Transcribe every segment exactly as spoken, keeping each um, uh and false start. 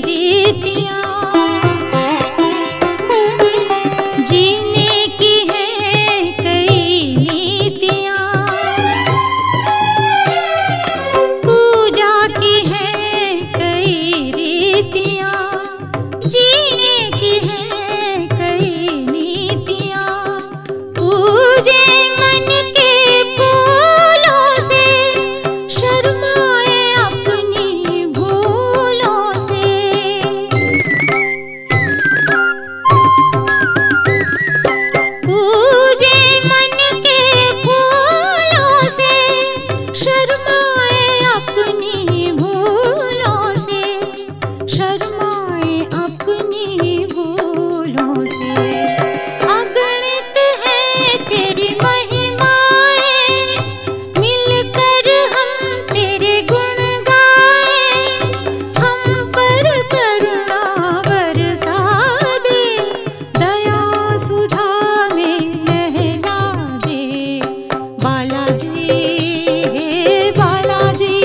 रीतियाँ, जीने की है कई नीतियाँ, पूजा की है कई रीतियाँ, जीने की है कई नीतियाँ, पूजे मन के फूलों से, शर्माए अपनी भूलों से। पूजे मन के फूलों से, शर्माए अपनी भूलों से, शर्माए अपनी भूलों से। अगणित है तेरी महिमाएं, मिलकर हम तेरे गुण गाएं, हम पर करुणा बरसा दे, दया सुधा में नहला दे। बालाजी हे बालाजी,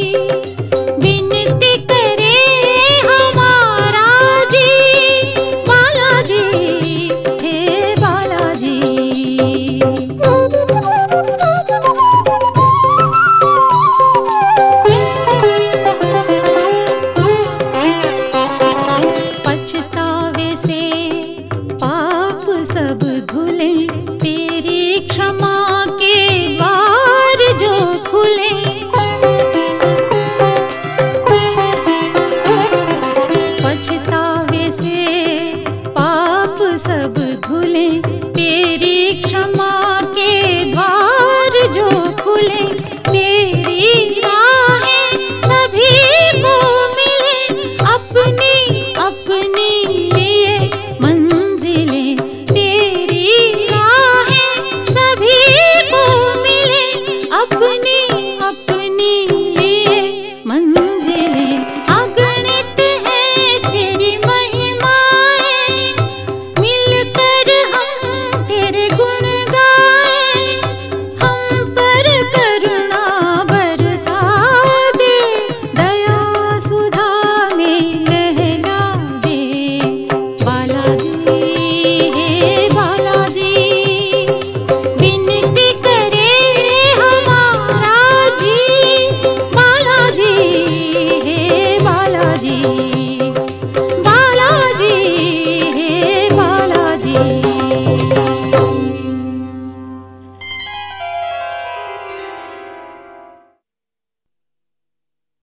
विनती करे हमारा जी, बालाजी हे बालाजी। पछतावे से पाप सब धुले, तेरी क्षमा के द्वार जो खुले। पछतावे से पाप सब धुले, तेरी क्षमा